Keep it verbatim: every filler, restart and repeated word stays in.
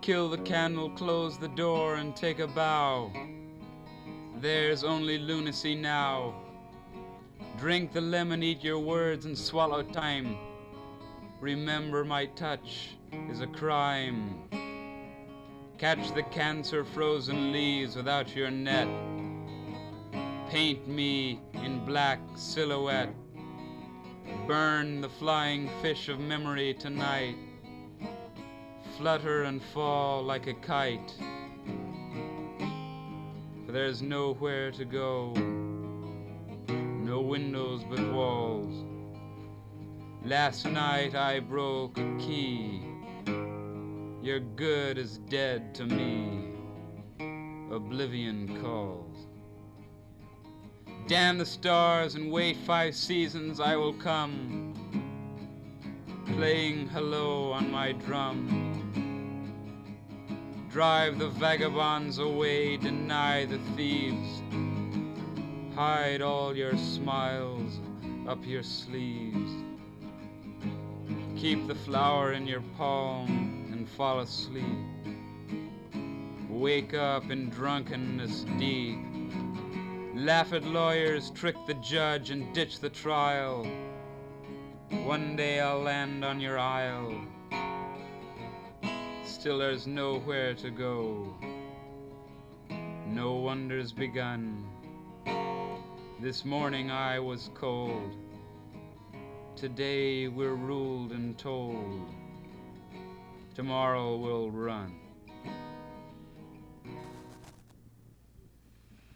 Kill the candle, close the door, and take a bow. There's only lunacy now. Drink the lemon, eat your words, and swallow time. Remember my touch is a crime. Catch the cancer-frozen leaves without your net. Paint me in black silhouette. Burn the flying fish of memory tonight. Flutter and fall like a kite. For there's nowhere to go. No windows but walls. Last night I broke a key. Your good is dead to me. Oblivion calls. Damn the stars and wait five seasons, I will come, playing hello on my drum. Drive the vagabonds away, deny the thieves. Hide all your smiles up your sleeves. Keep the flower in your palm and fall asleep. Wake up in drunkenness deep. Laugh at lawyers, trick the judge, and ditch the trial. One day I'll land on your isle. Still there's nowhere to go. No wonders begun. This morning I was cold. Today we're ruled and told. Tomorrow we'll run.